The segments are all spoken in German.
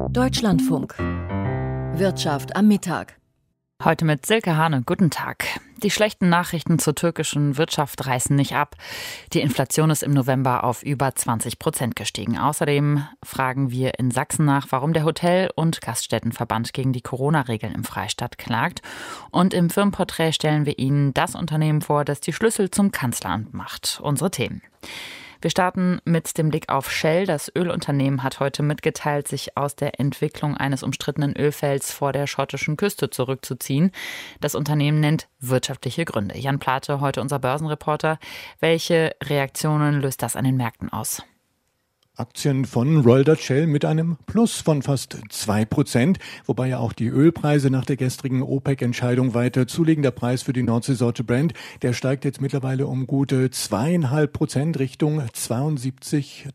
Deutschlandfunk. Wirtschaft am Mittag. Heute mit Silke Hane. Guten Tag. Die schlechten Nachrichten zur türkischen Wirtschaft reißen nicht ab. Die Inflation ist im November auf über 20% gestiegen. Außerdem fragen wir in Sachsen nach, warum der Hotel- und Gaststättenverband gegen die Corona-Regeln im Freistaat klagt. Und im Firmenporträt stellen wir Ihnen das Unternehmen vor, das die Schlüssel zum Kanzleramt macht. Unsere Themen. Wir starten mit dem Blick auf Shell. Das Ölunternehmen hat heute mitgeteilt, sich aus der Entwicklung eines umstrittenen Ölfelds vor der schottischen Küste zurückzuziehen. Das Unternehmen nennt wirtschaftliche Gründe. Jan Plate, heute unser Börsenreporter. Welche Reaktionen löst das an den Märkten aus? Aktien von Royal Dutch Shell mit einem Plus von fast 2%, wobei ja auch die Ölpreise nach der gestrigen OPEC-Entscheidung weiter zulegen. Der Preis für die Nordseesorte Brent, der steigt jetzt mittlerweile um gute 2,5% Richtung $72.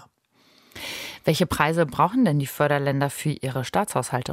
Welche Preise brauchen denn die Förderländer für ihre Staatshaushalte?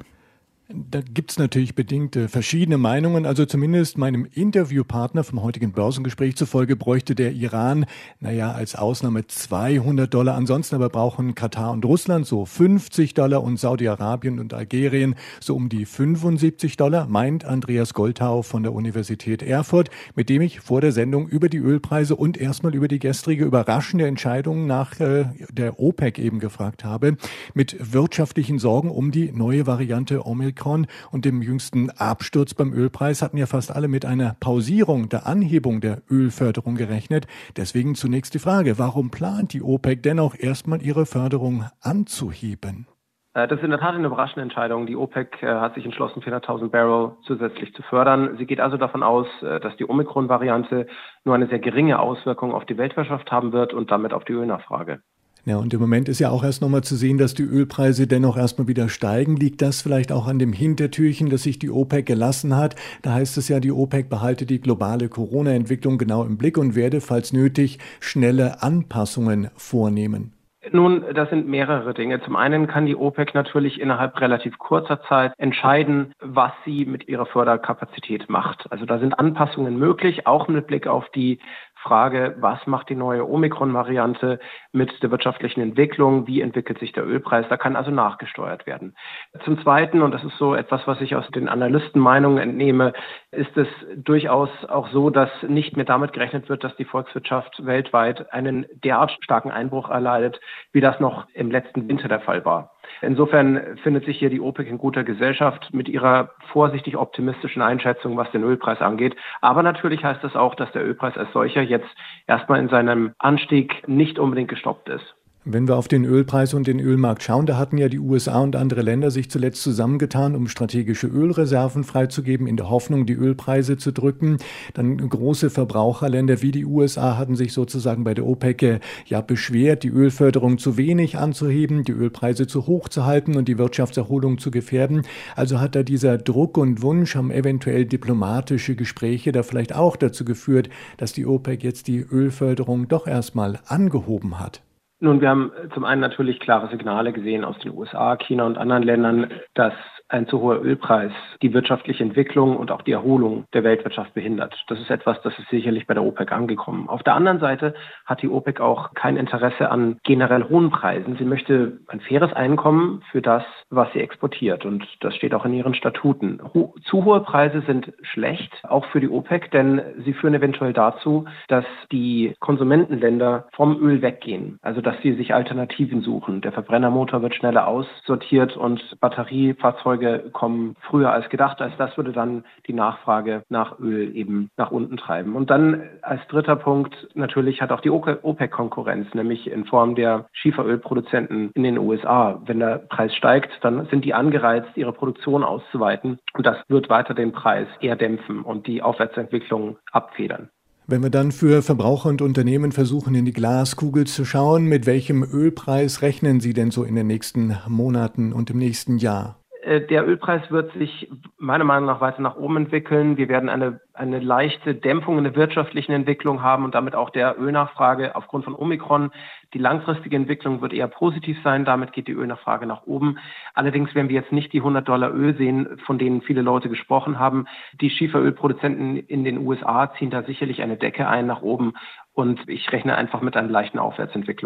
Da gibt's natürlich bedingt verschiedene Meinungen. Also zumindest meinem Interviewpartner vom heutigen Börsengespräch zufolge bräuchte der Iran, als Ausnahme $200. Ansonsten aber brauchen Katar und Russland so $50 und Saudi-Arabien und Algerien so um die $75, meint Andreas Goltau von der Universität Erfurt, mit dem ich vor der Sendung über die Ölpreise und erstmal über die gestrige überraschende Entscheidung nach der OPEC eben gefragt habe, mit wirtschaftlichen Sorgen um die neue Variante Omikron und dem jüngsten Absturz beim Ölpreis hatten ja fast alle mit einer Pausierung der Anhebung der Ölförderung gerechnet. Deswegen zunächst die Frage, warum plant die OPEC dennoch erstmal ihre Förderung anzuheben? Das ist in der Tat eine überraschende Entscheidung. Die OPEC hat sich entschlossen, 400.000 Barrel zusätzlich zu fördern. Sie geht also davon aus, dass die Omikron-Variante nur eine sehr geringe Auswirkung auf die Weltwirtschaft haben wird und damit auf die Ölnachfrage. Ja, und im Moment ist ja auch erst nochmal zu sehen, dass die Ölpreise dennoch erstmal wieder steigen. Liegt das vielleicht auch an dem Hintertürchen, das sich die OPEC gelassen hat? Da heißt es ja, die OPEC behalte die globale Corona-Entwicklung genau im Blick und werde, falls nötig, schnelle Anpassungen vornehmen. Nun, das sind mehrere Dinge. Zum einen kann die OPEC natürlich innerhalb relativ kurzer Zeit entscheiden, was sie mit ihrer Förderkapazität macht. Also da sind Anpassungen möglich, auch mit Blick auf die Frage, was macht die neue Omikron-Variante mit der wirtschaftlichen Entwicklung, wie entwickelt sich der Ölpreis, da kann also nachgesteuert werden. Zum Zweiten, und das ist so etwas, was ich aus den Analystenmeinungen entnehme, ist es durchaus auch so, dass nicht mehr damit gerechnet wird, dass die Volkswirtschaft weltweit einen derart starken Einbruch erleidet, wie das noch im letzten Winter der Fall war. Insofern findet sich hier die OPEC in guter Gesellschaft mit ihrer vorsichtig optimistischen Einschätzung, was den Ölpreis angeht. Aber natürlich heißt das auch, dass der Ölpreis als solcher jetzt erstmal in seinem Anstieg nicht unbedingt gestoppt ist. Wenn wir auf den Ölpreis und den Ölmarkt schauen, da hatten ja die USA und andere Länder sich zuletzt zusammengetan, um strategische Ölreserven freizugeben, in der Hoffnung, die Ölpreise zu drücken. Dann große Verbraucherländer wie die USA hatten sich sozusagen bei der OPEC beschwert, die Ölförderung zu wenig anzuheben, die Ölpreise zu hoch zu halten und die Wirtschaftserholung zu gefährden. Also hat da dieser Druck und Wunsch, haben eventuell diplomatische Gespräche da vielleicht auch dazu geführt, dass die OPEC jetzt die Ölförderung doch erstmal angehoben hat. Nun, wir haben zum einen natürlich klare Signale gesehen aus den USA, China und anderen Ländern, dass ein zu hoher Ölpreis die wirtschaftliche Entwicklung und auch die Erholung der Weltwirtschaft behindert. Das ist etwas, das ist sicherlich bei der OPEC angekommen. Auf der anderen Seite hat die OPEC auch kein Interesse an generell hohen Preisen. Sie möchte ein faires Einkommen für das, was sie exportiert. Und das steht auch in ihren Statuten. Zu hohe Preise sind schlecht, auch für die OPEC, denn sie führen eventuell dazu, dass die Konsumentenländer vom Öl weggehen. Also dass sie sich Alternativen suchen. Der Verbrennermotor wird schneller aussortiert und Batteriefahrzeuge kommen früher als gedacht. Als das würde dann die Nachfrage nach Öl eben nach unten treiben. Und dann als dritter Punkt, natürlich hat auch die OPEC Konkurrenz, nämlich in Form der Schieferölproduzenten in den USA. Wenn der Preis steigt, dann sind die angereizt, ihre Produktion auszuweiten. Und das wird weiter den Preis eher dämpfen und die Aufwärtsentwicklung abfedern. Wenn wir dann für Verbraucher und Unternehmen versuchen, in die Glaskugel zu schauen, mit welchem Ölpreis rechnen Sie denn so in den nächsten Monaten und im nächsten Jahr? Der Ölpreis wird sich meiner Meinung nach weiter nach oben entwickeln. Wir werden eine leichte Dämpfung in der wirtschaftlichen Entwicklung haben und damit auch der Ölnachfrage aufgrund von Omikron. Die langfristige Entwicklung wird eher positiv sein. Damit geht die Ölnachfrage nach oben. Allerdings werden wir jetzt nicht die $100 Öl sehen, von denen viele Leute gesprochen haben. Die Schieferölproduzenten in den USA ziehen da sicherlich eine Decke ein nach oben. Und ich rechne einfach mit einer leichten Aufwärtsentwicklung.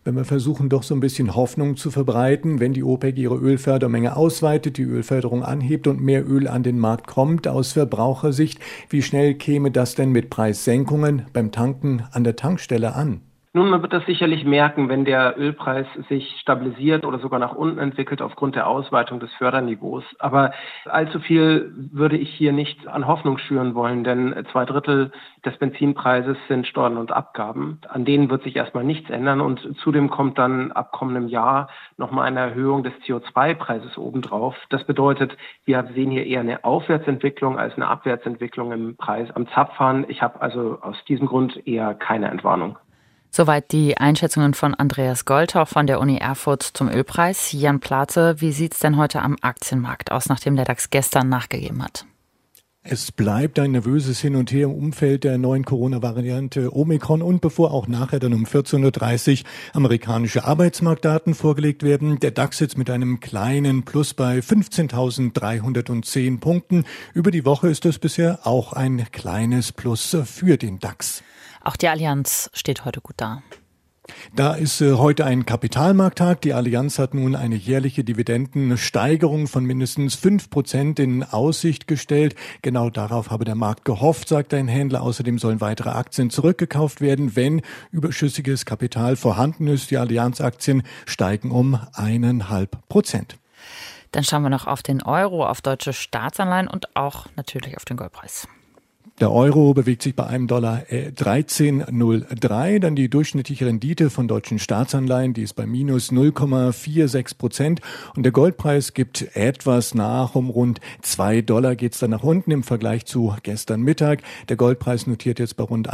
wenn wir versuchen, doch so ein bisschen Hoffnung zu verbreiten, wenn die OPEC ihre Ölfördermenge ausweitet, die Ölförderung anhebt und mehr Öl an den Markt kommt aus Verbrauchersicht, wie schnell käme das denn mit Preissenkungen beim Tanken an der Tankstelle an? Nun, man wird das sicherlich merken, wenn der Ölpreis sich stabilisiert oder sogar nach unten entwickelt aufgrund der Ausweitung des Förderniveaus. Aber allzu viel würde ich hier nicht an Hoffnung schüren wollen, denn 2/3 des Benzinpreises sind Steuern und Abgaben. An denen wird sich erstmal nichts ändern und zudem kommt dann ab kommendem Jahr nochmal eine Erhöhung des CO2-Preises obendrauf. Das bedeutet, wir sehen hier eher eine Aufwärtsentwicklung als eine Abwärtsentwicklung im Preis am Zapfhahn. Ich habe also aus diesem Grund eher keine Entwarnung. Soweit die Einschätzungen von Andreas Golthoff von der Uni Erfurt zum Ölpreis. Jan Plate, wie sieht es denn heute am Aktienmarkt aus, nachdem der DAX gestern nachgegeben hat? Es bleibt ein nervöses Hin und Her im Umfeld der neuen Corona-Variante Omikron und bevor auch nachher dann um 14.30 Uhr amerikanische Arbeitsmarktdaten vorgelegt werden. Der DAX sitzt mit einem kleinen Plus bei 15.310 Punkten. Über die Woche ist es bisher auch ein kleines Plus für den DAX. Auch die Allianz steht heute gut da. Da ist heute ein Kapitalmarkttag. Die Allianz hat nun eine jährliche Dividendensteigerung von mindestens 5% in Aussicht gestellt. Genau darauf habe der Markt gehofft, sagt ein Händler. Außerdem sollen weitere Aktien zurückgekauft werden, wenn überschüssiges Kapital vorhanden ist. Die Allianz-Aktien steigen um 1,5%. Dann schauen wir noch auf den Euro, auf deutsche Staatsanleihen und auch natürlich auf den Goldpreis. Der Euro bewegt sich bei einem Dollar 13,03. Dann die durchschnittliche Rendite von deutschen Staatsanleihen, die ist bei minus 0,46%. Und der Goldpreis gibt etwas nach. Um rund $2 geht es dann nach unten im Vergleich zu gestern Mittag. Der Goldpreis notiert jetzt bei rund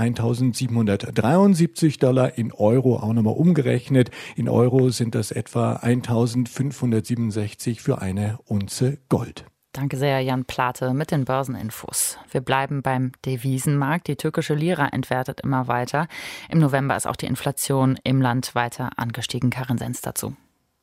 $1.773. In Euro auch nochmal umgerechnet. In Euro sind das etwa 1.567 für eine Unze Gold. Danke sehr, Jan Plate mit den Börseninfos. Wir bleiben beim Devisenmarkt. Die türkische Lira entwertet immer weiter. Im November ist auch die Inflation im Land weiter angestiegen. Karin Sens dazu.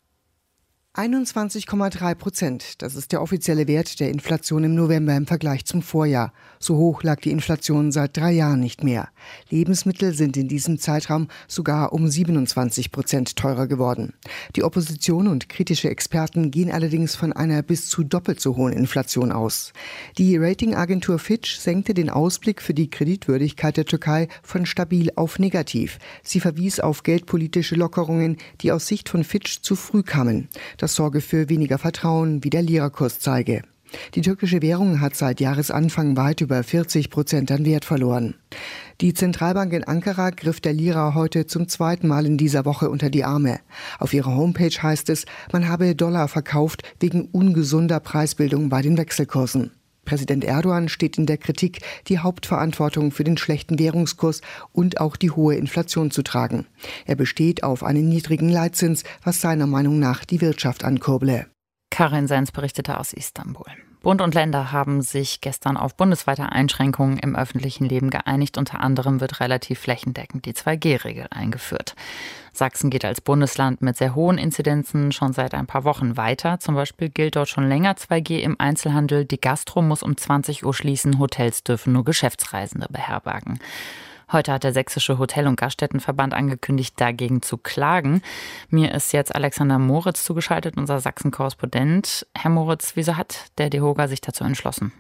21,3%. Das ist der offizielle Wert der Inflation im November im Vergleich zum Vorjahr. So hoch lag die Inflation seit 3 Jahren nicht mehr. Lebensmittel sind in diesem Zeitraum sogar um 27% teurer geworden. Die Opposition und kritische Experten gehen allerdings von einer bis zu doppelt so hohen Inflation aus. Die Ratingagentur Fitch senkte den Ausblick für die Kreditwürdigkeit der Türkei von stabil auf negativ. Sie verwies auf geldpolitische Lockerungen, die aus Sicht von Fitch zu früh kamen. Das sorge für weniger Vertrauen, wie der Lirakurs zeige. Die türkische Währung hat seit Jahresanfang weit über 40% an Wert verloren. Die Zentralbank in Ankara griff der Lira heute zum 2. Mal in dieser Woche unter die Arme. Auf ihrer Homepage heißt es, man habe Dollar verkauft wegen ungesunder Preisbildung bei den Wechselkursen. Präsident Erdogan steht in der Kritik, die Hauptverantwortung für den schlechten Währungskurs und auch die hohe Inflation zu tragen. Er besteht auf einen niedrigen Leitzins, was seiner Meinung nach die Wirtschaft ankurble. Karin Sens berichtete aus Istanbul. Bund und Länder haben sich gestern auf bundesweite Einschränkungen im öffentlichen Leben geeinigt. Unter anderem wird relativ flächendeckend die 2G-Regel eingeführt. Sachsen geht als Bundesland mit sehr hohen Inzidenzen schon seit ein paar Wochen weiter. Zum Beispiel gilt dort schon länger 2G im Einzelhandel. Die Gastro muss um 20 Uhr schließen. Hotels dürfen nur Geschäftsreisende beherbergen. Heute hat der Sächsische Hotel- und Gaststättenverband angekündigt, dagegen zu klagen. Mir ist jetzt Alexander Moritz zugeschaltet, unser Sachsen-Korrespondent. Herr Moritz, wieso hat der DEHOGA sich dazu entschlossen?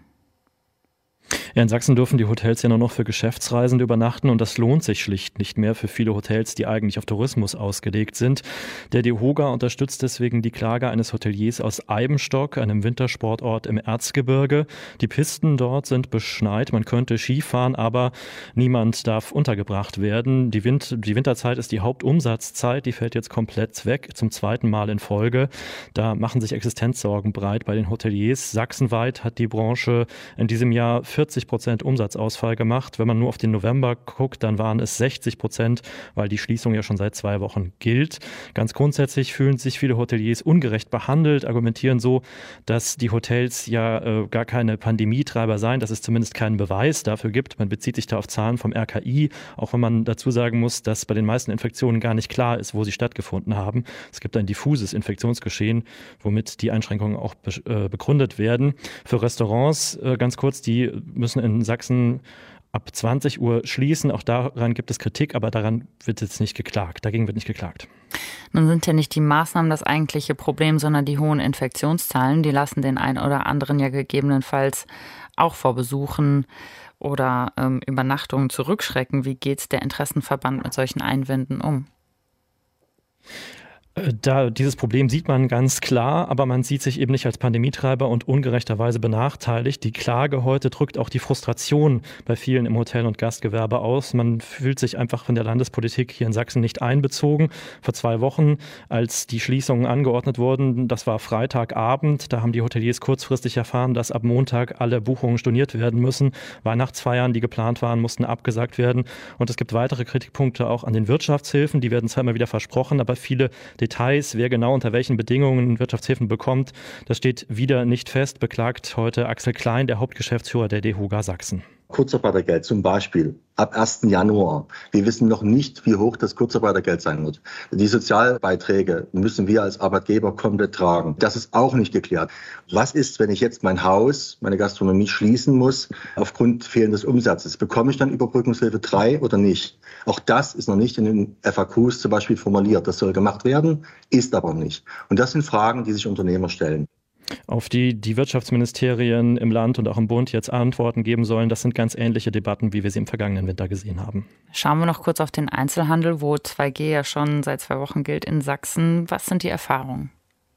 Ja, in Sachsen dürfen die Hotels ja nur noch für Geschäftsreisende übernachten und das lohnt sich schlicht nicht mehr für viele Hotels, die eigentlich auf Tourismus ausgelegt sind. Der DEHOGA unterstützt deswegen die Klage eines Hoteliers aus Eibenstock, einem Wintersportort im Erzgebirge. Die Pisten dort sind beschneit, man könnte Skifahren, aber niemand darf untergebracht werden. Die Winterzeit ist die Hauptumsatzzeit, die fällt jetzt komplett weg, zum 2. Mal in Folge. Da machen sich Existenzsorgen breit bei den Hoteliers. Sachsenweit hat die Branche in diesem Jahr 40% Umsatzausfall gemacht. Wenn man nur auf den November guckt, dann waren es 60%, weil die Schließung ja schon seit 2 Wochen gilt. Ganz grundsätzlich fühlen sich viele Hoteliers ungerecht behandelt, argumentieren so, dass die Hotels ja gar keine Pandemietreiber seien, dass es zumindest keinen Beweis dafür gibt. Man bezieht sich da auf Zahlen vom RKI, auch wenn man dazu sagen muss, dass bei den meisten Infektionen gar nicht klar ist, wo sie stattgefunden haben. Es gibt ein diffuses Infektionsgeschehen, womit die Einschränkungen auch begründet werden. Für Restaurants, ganz kurz, die müssen in Sachsen ab 20 Uhr schließen. Auch daran gibt es Kritik, aber daran wird jetzt nicht geklagt. Dagegen wird nicht geklagt. Nun sind ja nicht die Maßnahmen das eigentliche Problem, sondern die hohen Infektionszahlen. Die lassen den einen oder anderen ja gegebenenfalls auch vor Besuchen oder Übernachtungen zurückschrecken. Wie geht der Interessenverband mit solchen Einwänden um? Dieses Problem sieht man ganz klar, aber man sieht sich eben nicht als Pandemietreiber und ungerechterweise benachteiligt. Die Klage heute drückt auch die Frustration bei vielen im Hotel- und Gastgewerbe aus. Man fühlt sich einfach von der Landespolitik hier in Sachsen nicht einbezogen. Vor 2 Wochen, als die Schließungen angeordnet wurden, das war Freitagabend, da haben die Hoteliers kurzfristig erfahren, dass ab Montag alle Buchungen storniert werden müssen. Weihnachtsfeiern, die geplant waren, mussten abgesagt werden. Und es gibt weitere Kritikpunkte auch an den Wirtschaftshilfen. Die werden zwar immer wieder versprochen, aber viele Details, wer genau unter welchen Bedingungen Wirtschaftshilfen bekommt, das steht wieder nicht fest, beklagt heute Axel Klein, der Hauptgeschäftsführer der DEHOGA Sachsen. Kurzarbeitergeld zum Beispiel ab 1. Januar. Wir wissen noch nicht, wie hoch das Kurzarbeitergeld sein wird. Die Sozialbeiträge müssen wir als Arbeitgeber komplett tragen. Das ist auch nicht geklärt. Was ist, wenn ich jetzt mein Haus, meine Gastronomie schließen muss aufgrund fehlendes Umsatzes? Bekomme ich dann Überbrückungshilfe 3 oder nicht? Auch das ist noch nicht in den FAQs zum Beispiel formuliert. Das soll gemacht werden, ist aber nicht. Und das sind Fragen, die sich Unternehmer stellen. Auf die Wirtschaftsministerien im Land und auch im Bund jetzt Antworten geben sollen, das sind ganz ähnliche Debatten, wie wir sie im vergangenen Winter gesehen haben. Schauen wir noch kurz auf den Einzelhandel, wo 2G ja schon seit 2 Wochen gilt in Sachsen. Was sind die Erfahrungen?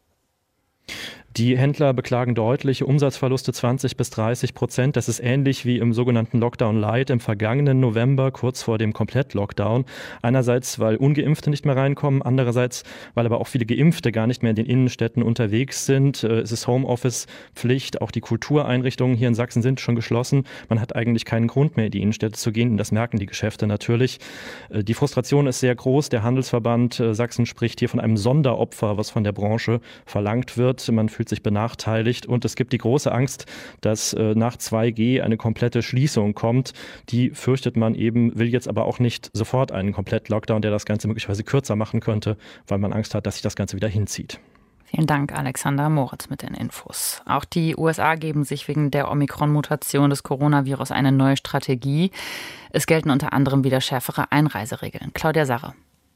Die Händler beklagen deutliche Umsatzverluste 20-30%. Das ist ähnlich wie im sogenannten Lockdown Light im vergangenen November, kurz vor dem Komplett-Lockdown. Einerseits, weil Ungeimpfte nicht mehr reinkommen, andererseits, weil aber auch viele Geimpfte gar nicht mehr in den Innenstädten unterwegs sind. Es ist Homeoffice-Pflicht, auch die Kultureinrichtungen hier in Sachsen sind schon geschlossen. Man hat eigentlich keinen Grund mehr, in die Innenstädte zu gehen und das merken die Geschäfte natürlich. Die Frustration ist sehr groß. Der Handelsverband Sachsen spricht hier von einem Sonderopfer, was von der Branche verlangt wird. Man fühlt sich benachteiligt und es gibt die große Angst, dass nach 2G eine komplette Schließung kommt. Die fürchtet man eben, will jetzt aber auch nicht sofort einen Komplett-Lockdown, der das Ganze möglicherweise kürzer machen könnte, weil man Angst hat, dass sich das Ganze wieder hinzieht. Vielen Dank, Alexander Moritz mit den Infos. Auch die USA geben sich wegen der Omikron-Mutation des Coronavirus eine neue Strategie. Es gelten unter anderem wieder schärfere Einreiseregeln. Claudia Sarre.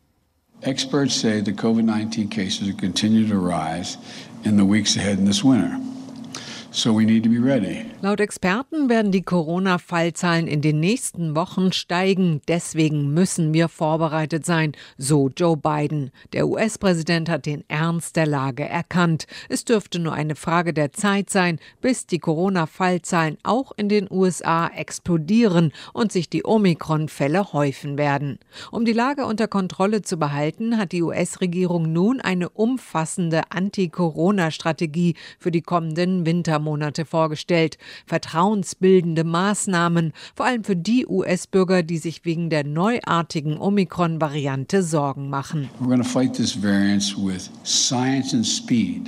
Experts say the COVID-19 cases will continue to rise in the weeks ahead in this winter. So we need to be ready. Laut Experten werden die Corona-Fallzahlen in den nächsten Wochen steigen. Deswegen müssen wir vorbereitet sein, so Joe Biden. Der US-Präsident hat den Ernst der Lage erkannt. Es dürfte nur eine Frage der Zeit sein, bis die Corona-Fallzahlen auch in den USA explodieren und sich die Omikron-Fälle häufen werden. Um die Lage unter Kontrolle zu behalten, hat die US-Regierung nun eine umfassende Anti-Corona-Strategie für die kommenden Wintermonate vorgestellt. Vertrauensbildende Maßnahmen, vor allem für die US-Bürger, die sich wegen der neuartigen Omikron-Variante Sorgen machen. We're going to fight this variant with science and speed,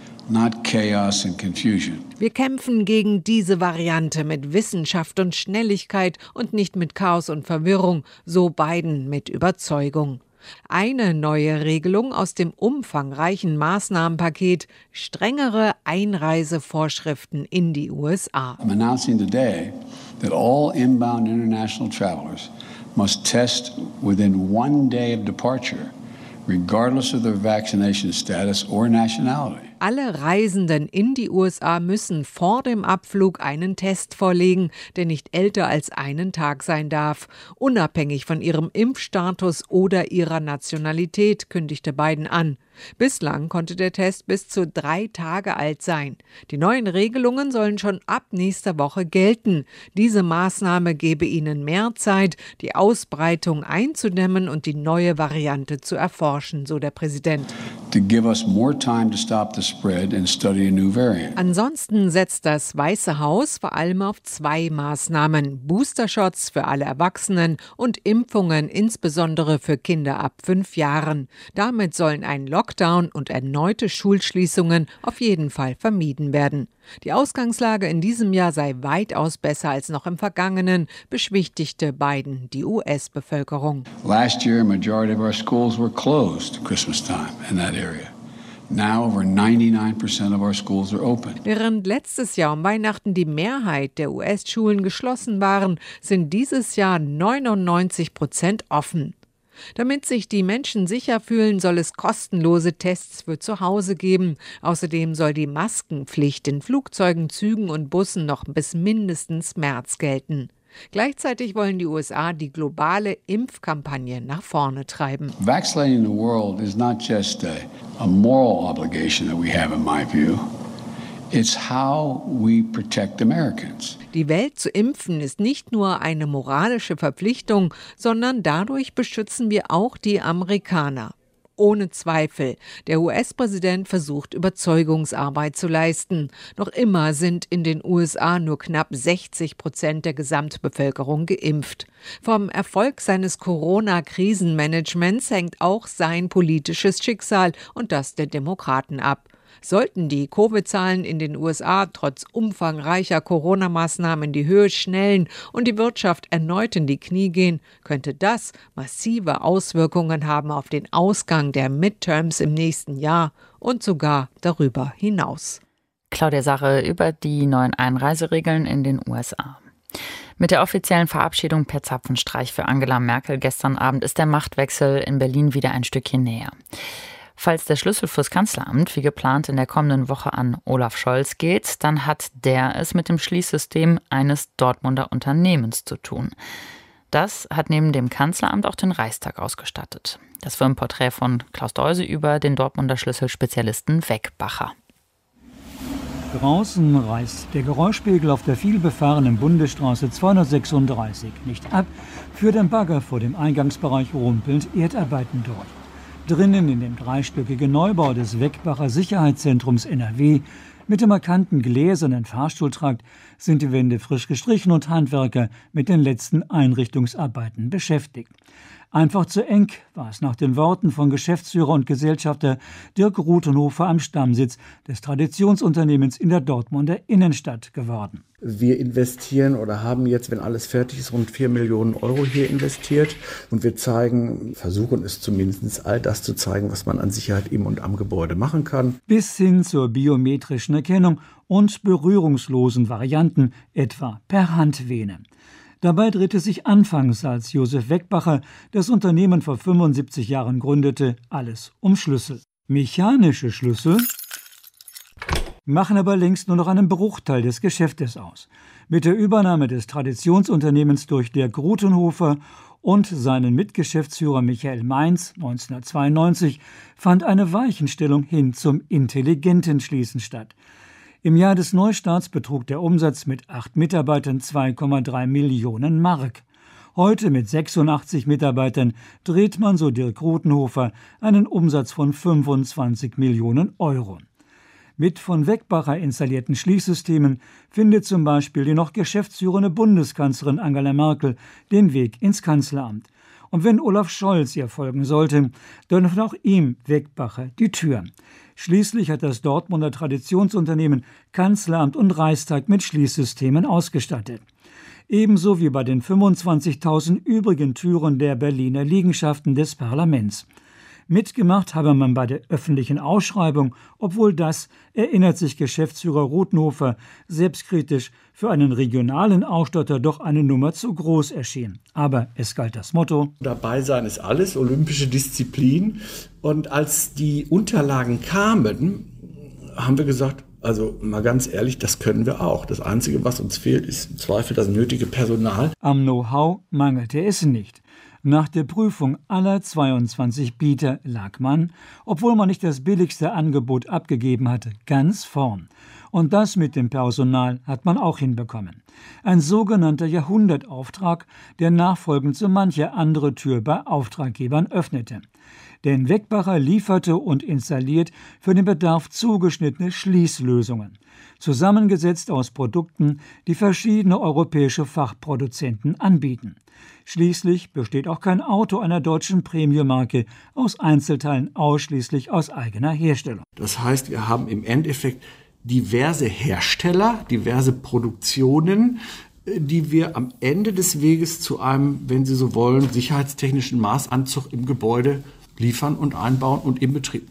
not chaos and confusion. Wir kämpfen gegen diese Variante mit Wissenschaft und Schnelligkeit und nicht mit Chaos und Verwirrung, so Biden mit Überzeugung. Eine neue Regelung aus dem umfangreichen Maßnahmenpaket: strengere Einreisevorschriften in die USA. I'm announcing today that all inbound international travelers must test within 1 day of departure, regardless of their vaccination status or nationality. Alle Reisenden in die USA müssen vor dem Abflug einen Test vorlegen, der nicht älter als 1 Tag sein darf, unabhängig von ihrem Impfstatus oder ihrer Nationalität, kündigte Biden an. Bislang konnte der Test bis zu 3 Tage alt sein. Die neuen Regelungen sollen schon ab nächster Woche gelten. Diese Maßnahme gebe ihnen mehr Zeit, die Ausbreitung einzudämmen und die neue Variante zu erforschen, so der Präsident. To give us more time to stop the spread and study a new variant. Ansonsten setzt das Weiße Haus vor allem auf 2 Maßnahmen: Boostershots für alle Erwachsenen und Impfungen insbesondere für Kinder ab 5 Jahren. Damit sollen ein Lockdown und erneute Schulschließungen auf jeden Fall vermieden werden. Die Ausgangslage in diesem Jahr sei weitaus besser als noch im vergangenen, beschwichtigte Biden die US-Bevölkerung. Last year, a majority of our schools were closed at Christmas time in that area. Now over 99% of our schools are open. Während letztes Jahr um Weihnachten die Mehrheit der US-Schulen geschlossen waren, sind dieses Jahr 99% offen. Damit sich die Menschen sicher fühlen, soll es kostenlose Tests für zu Hause geben. Außerdem soll die Maskenpflicht in Flugzeugen, Zügen und Bussen noch bis mindestens März gelten. Gleichzeitig wollen die USA die globale Impfkampagne nach vorne treiben. Vaccinating the world is not just a moral obligation that we have, in my view. It's how we protect Americans. Die Welt zu impfen ist nicht nur eine moralische Verpflichtung, sondern dadurch beschützen wir auch die Amerikaner. Ohne Zweifel, der US-Präsident versucht, Überzeugungsarbeit zu leisten. Noch immer sind in den USA nur knapp 60% der Gesamtbevölkerung geimpft. Vom Erfolg seines Corona-Krisenmanagements hängt auch sein politisches Schicksal und das der Demokraten ab. Sollten die Covid-Zahlen in den USA trotz umfangreicher Corona-Maßnahmen in die Höhe schnellen und die Wirtschaft erneut in die Knie gehen, könnte das massive Auswirkungen haben auf den Ausgang der Midterms im nächsten Jahr und sogar darüber hinaus. Claudia Sache über die neuen Einreiseregeln in den USA. Mit der offiziellen Verabschiedung per Zapfenstreich für Angela Merkel gestern Abend ist der Machtwechsel in Berlin wieder ein Stückchen näher. Falls der Schlüssel fürs Kanzleramt wie geplant in der kommenden Woche an Olaf Scholz geht, dann hat der es mit dem Schließsystem eines Dortmunder Unternehmens zu tun. Das hat neben dem Kanzleramt auch den Reichstag ausgestattet. Das Firmenporträt von Klaus Deuse über den Dortmunder Schlüsselspezialisten Weckbacher. Draußen reißt der Geräuschpegel auf der vielbefahrenen Bundesstraße 236 nicht ab, führt ein Bagger vor dem Eingangsbereich rumpelnd Erdarbeiten durch. Drinnen in dem dreistöckigen Neubau des Weckbacher Sicherheitszentrums NRW mit dem markanten gläsernen Fahrstuhltrakt sind die Wände frisch gestrichen und Handwerker mit den letzten Einrichtungsarbeiten beschäftigt. Einfach zu eng war es nach den Worten von Geschäftsführer und Gesellschafter Dirk Ruthenhofer am Stammsitz des Traditionsunternehmens in der Dortmunder Innenstadt geworden. Wir investieren oder haben jetzt, wenn alles fertig ist, rund 4 Millionen Euro hier investiert. Und wir versuchen es zumindest all das zu zeigen, was man an Sicherheit im und am Gebäude machen kann. Bis hin zur biometrischen Erkennung und berührungslosen Varianten, etwa per Handvene. Dabei drehte sich anfangs, als Josef Weckbacher das Unternehmen vor 75 Jahren gründete, alles um Schlüssel. Mechanische Schlüssel machen aber längst nur noch einen Bruchteil des Geschäftes aus. Mit der Übernahme des Traditionsunternehmens durch Dirk Ruthenhofer und seinen Mitgeschäftsführer Michael Mainz 1992 fand eine Weichenstellung hin zum intelligenten Schließen statt. Im Jahr des Neustarts betrug der Umsatz mit 8 Mitarbeitern 2,3 Millionen Mark. Heute mit 86 Mitarbeitern dreht man, so Dirk Ruthenhofer, einen Umsatz von 25 Millionen Euro. Mit von Weckbacher installierten Schließsystemen findet zum Beispiel die noch geschäftsführende Bundeskanzlerin Angela Merkel den Weg ins Kanzleramt. Und wenn Olaf Scholz ihr folgen sollte, dann öffnet auch ihm Weckbacher die Tür. Schließlich hat das Dortmunder Traditionsunternehmen Kanzleramt und Reichstag mit Schließsystemen ausgestattet. Ebenso wie bei den 25.000 übrigen Türen der Berliner Liegenschaften des Parlaments. Mitgemacht habe man bei der öffentlichen Ausschreibung, obwohl das, erinnert sich Geschäftsführer Ruthenhofer, selbstkritisch für einen regionalen Ausstatter doch eine Nummer zu groß erschien. Aber es galt das Motto: Dabei sein ist alles, olympische Disziplin. Und als die Unterlagen kamen, haben wir gesagt, also mal ganz ehrlich, das können wir auch. Das Einzige, was uns fehlt, ist im Zweifel das nötige Personal. Am Know-how mangelte es nicht. Nach der Prüfung aller 22 Bieter lag man, obwohl man nicht das billigste Angebot abgegeben hatte, ganz vorn. Und das mit dem Personal hat man auch hinbekommen. Ein sogenannter Jahrhundertauftrag, der nachfolgend so manche andere Tür bei Auftraggebern öffnete. Denn Weckbacher lieferte und installiert für den Bedarf zugeschnittene Schließlösungen, zusammengesetzt aus Produkten, die verschiedene europäische Fachproduzenten anbieten. Schließlich besteht auch kein Auto einer deutschen Premium-Marke aus Einzelteilen ausschließlich aus eigener Herstellung. Das heißt, wir haben im Endeffekt diverse Hersteller, diverse Produktionen, die wir am Ende des Weges zu einem, wenn Sie so wollen, sicherheitstechnischen Maßanzug im Gebäude liefern und einbauen und in Betrieb nehmen.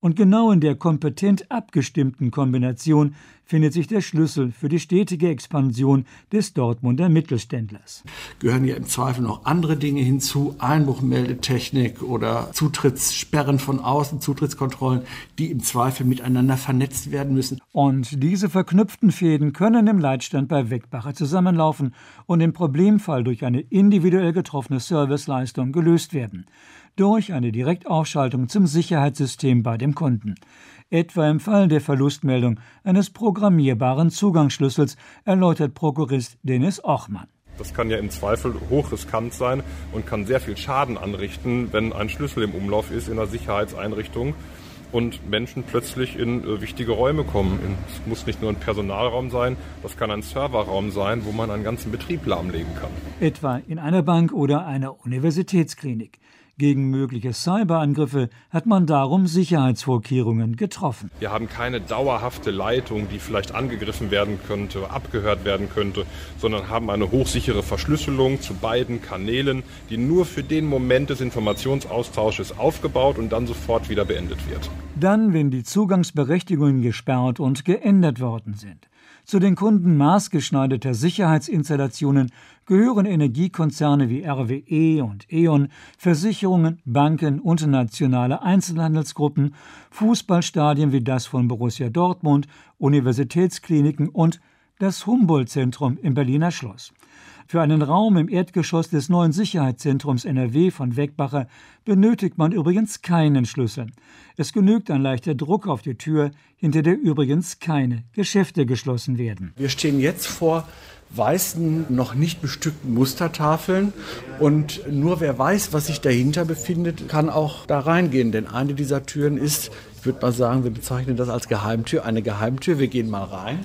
Und genau in der kompetent abgestimmten Kombination findet sich der Schlüssel für die stetige Expansion des Dortmunder Mittelständlers. Gehören hier im Zweifel noch andere Dinge hinzu, Einbruchmeldetechnik oder Zutrittssperren von außen, Zutrittskontrollen, die im Zweifel miteinander vernetzt werden müssen. Und diese verknüpften Fäden können im Leitstand bei Weckbacher zusammenlaufen und im Problemfall durch eine individuell getroffene Serviceleistung gelöst werden. Durch eine Direktaufschaltung zum Sicherheitssystem bei dem Kunden. Etwa im Fall der Verlustmeldung eines programmierbaren Zugangsschlüssels, erläutert Prokurist Dennis Ochmann. Das kann ja im Zweifel hochriskant sein und kann sehr viel Schaden anrichten, wenn ein Schlüssel im Umlauf ist in einer Sicherheitseinrichtung und Menschen plötzlich in wichtige Räume kommen. Es muss nicht nur ein Personalraum sein, das kann ein Serverraum sein, wo man einen ganzen Betrieb lahmlegen kann. Etwa in einer Bank oder einer Universitätsklinik. Gegen mögliche Cyberangriffe hat man darum Sicherheitsvorkehrungen getroffen. Wir haben keine dauerhafte Leitung, die vielleicht angegriffen werden könnte, abgehört werden könnte, sondern haben eine hochsichere Verschlüsselung zu beiden Kanälen, die nur für den Moment des Informationsaustausches aufgebaut und dann sofort wieder beendet wird. Dann, wenn die Zugangsberechtigungen gesperrt und geändert worden sind. Zu den Kunden maßgeschneiderter Sicherheitsinstallationen gehören Energiekonzerne wie RWE und E.ON, Versicherungen, Banken und nationale Einzelhandelsgruppen, Fußballstadien wie das von Borussia Dortmund, Universitätskliniken und das Humboldt-Zentrum im Berliner Schloss. Für einen Raum im Erdgeschoss des neuen Sicherheitszentrums NRW von Weckbacher benötigt man übrigens keinen Schlüssel. Es genügt ein leichter Druck auf die Tür, hinter der übrigens keine Geschäfte geschlossen werden. Wir stehen jetzt vor weißen, noch nicht bestückten Mustertafeln und nur wer weiß, was sich dahinter befindet, kann auch da reingehen. Denn eine dieser Türen ist, ich würde mal sagen, wir bezeichnen das als Geheimtür, eine Geheimtür. Wir gehen mal rein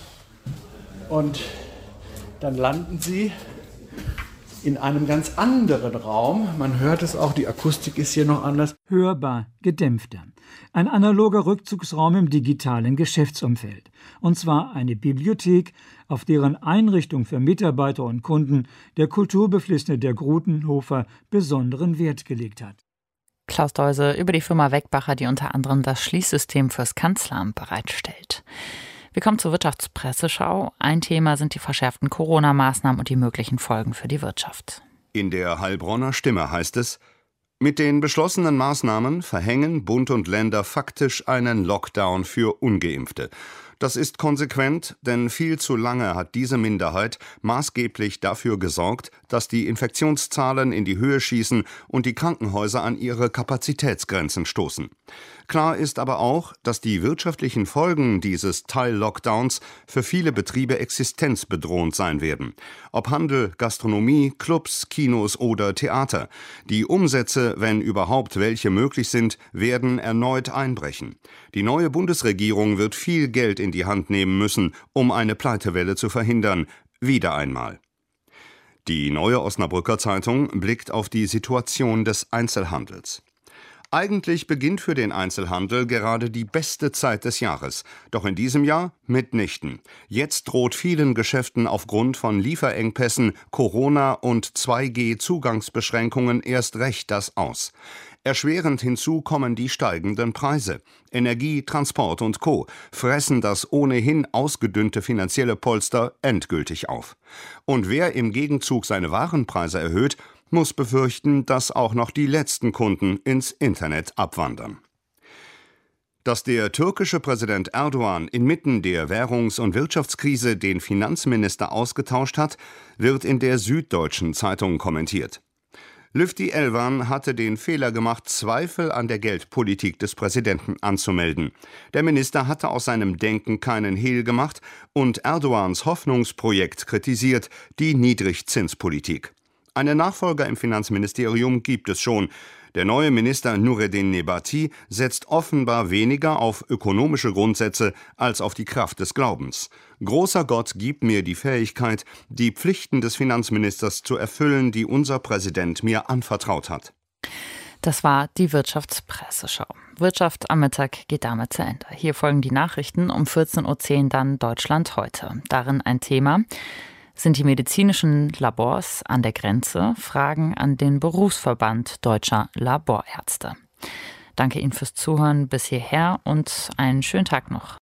und dann landen Sie in einem ganz anderen Raum. Man hört es auch, die Akustik ist hier noch anders. Hörbar gedämpfter. Ein analoger Rückzugsraum im digitalen Geschäftsumfeld. Und zwar eine Bibliothek, auf deren Einrichtung für Mitarbeiter und Kunden der Kulturbeflissene der Grutenhofer besonderen Wert gelegt hat. Klaus Deuse über die Firma Weckbacher, die unter anderem das Schließsystem fürs Kanzleramt bereitstellt. Wir kommen zur Wirtschaftspresseschau. Ein Thema sind die verschärften Corona-Maßnahmen und die möglichen Folgen für die Wirtschaft. In der Heilbronner Stimme heißt es: Mit den beschlossenen Maßnahmen verhängen Bund und Länder faktisch einen Lockdown für Ungeimpfte. Das ist konsequent, denn viel zu lange hat diese Minderheit maßgeblich dafür gesorgt, dass die Infektionszahlen in die Höhe schießen und die Krankenhäuser an ihre Kapazitätsgrenzen stoßen. Klar ist aber auch, dass die wirtschaftlichen Folgen dieses Teil-Lockdowns für viele Betriebe existenzbedrohend sein werden. Ob Handel, Gastronomie, Clubs, Kinos oder Theater. Die Umsätze, wenn überhaupt welche möglich sind, werden erneut einbrechen. Die neue Bundesregierung wird viel Geld in die Hand nehmen müssen, um eine Pleitewelle zu verhindern. Wieder einmal. Die Neue Osnabrücker Zeitung blickt auf die Situation des Einzelhandels. Eigentlich beginnt für den Einzelhandel gerade die beste Zeit des Jahres. Doch in diesem Jahr mitnichten. Jetzt droht vielen Geschäften aufgrund von Lieferengpässen, Corona und 2G-Zugangsbeschränkungen erst recht das Aus. Erschwerend hinzu kommen die steigenden Preise. Energie, Transport und Co. fressen das ohnehin ausgedünnte finanzielle Polster endgültig auf. Und wer im Gegenzug seine Warenpreise erhöht, muss befürchten, dass auch noch die letzten Kunden ins Internet abwandern. Dass der türkische Präsident Erdogan inmitten der Währungs- und Wirtschaftskrise den Finanzminister ausgetauscht hat, wird in der Süddeutschen Zeitung kommentiert. Lütfi Elvan hatte den Fehler gemacht, Zweifel an der Geldpolitik des Präsidenten anzumelden. Der Minister hatte aus seinem Denken keinen Hehl gemacht und Erdogans Hoffnungsprojekt kritisiert, die Niedrigzinspolitik. Einen Nachfolger im Finanzministerium gibt es schon. Der neue Minister Nureddin Nebati setzt offenbar weniger auf ökonomische Grundsätze als auf die Kraft des Glaubens. Großer Gott, gib mir die Fähigkeit, die Pflichten des Finanzministers zu erfüllen, die unser Präsident mir anvertraut hat. Das war die Wirtschaftspresseschau. Wirtschaft am Mittag geht damit zu Ende. Hier folgen die Nachrichten um 14.10 Uhr dann Deutschland heute. Darin ein Thema: Sind die medizinischen Labors an der Grenze? Fragen an den Berufsverband Deutscher Laborärzte. Danke Ihnen fürs Zuhören bis hierher und einen schönen Tag noch.